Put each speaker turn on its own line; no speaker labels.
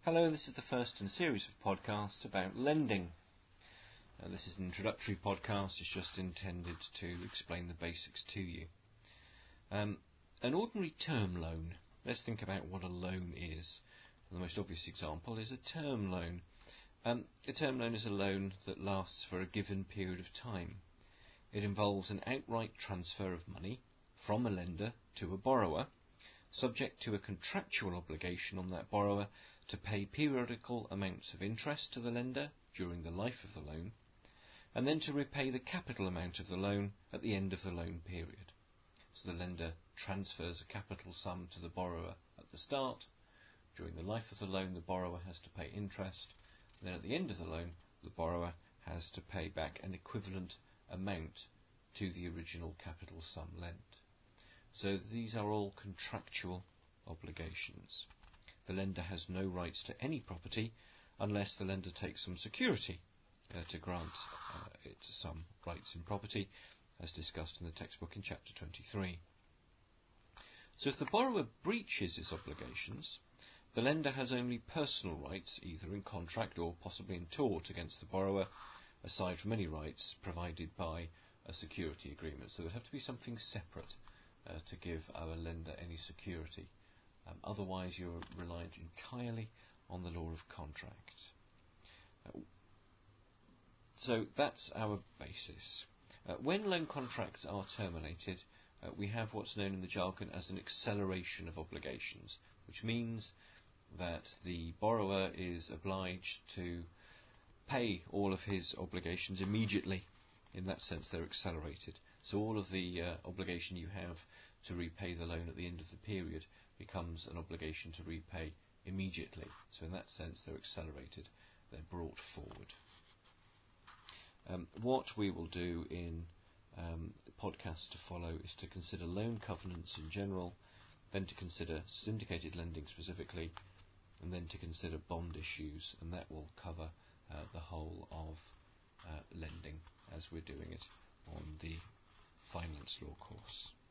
Hello, this is the first in a series of podcasts about lending. This is an introductory podcast, it's just intended to explain the basics to you. An ordinary term loan. Let's think about what a loan is. The most obvious example is a term loan. A term loan is a loan that lasts for a given period of time. It involves an outright transfer of money from a lender to a borrower, subject to a contractual obligation on that borrower to pay periodical amounts of interest to the lender during the life of the loan, and then to repay the capital amount of the loan at the end of the loan period. So the lender transfers a capital sum to the borrower at the start. During the life of the loan, the borrower has to pay interest. And then at the end of the loan, the borrower has to pay back an equivalent amount to the original capital sum lent. So these are all contractual obligations. The lender has no rights to any property unless the lender takes some security to grant it some rights in property, as discussed in the textbook in chapter 23. So if the borrower breaches his obligations, the lender has only personal rights, either in contract or possibly in tort, against the borrower, aside from any rights provided by a security agreement. So it would have to be something separate to give our lender any security. Otherwise you're reliant entirely on the law of contract. So that's our basis. When loan contracts are terminated, we have what's known in the jargon as an acceleration of obligations, which means that the borrower is obliged to pay all of his obligations immediately. In that sense, they're accelerated. So all of the obligation you have to repay the loan at the end of the period becomes an obligation to repay immediately. So in that sense, they're accelerated. They're brought forward. What we will do in the podcasts to follow is to consider loan covenants in general, then to consider syndicated lending specifically, and then to consider bond issues, and that will cover the whole of lending as we're doing it on the finance law course.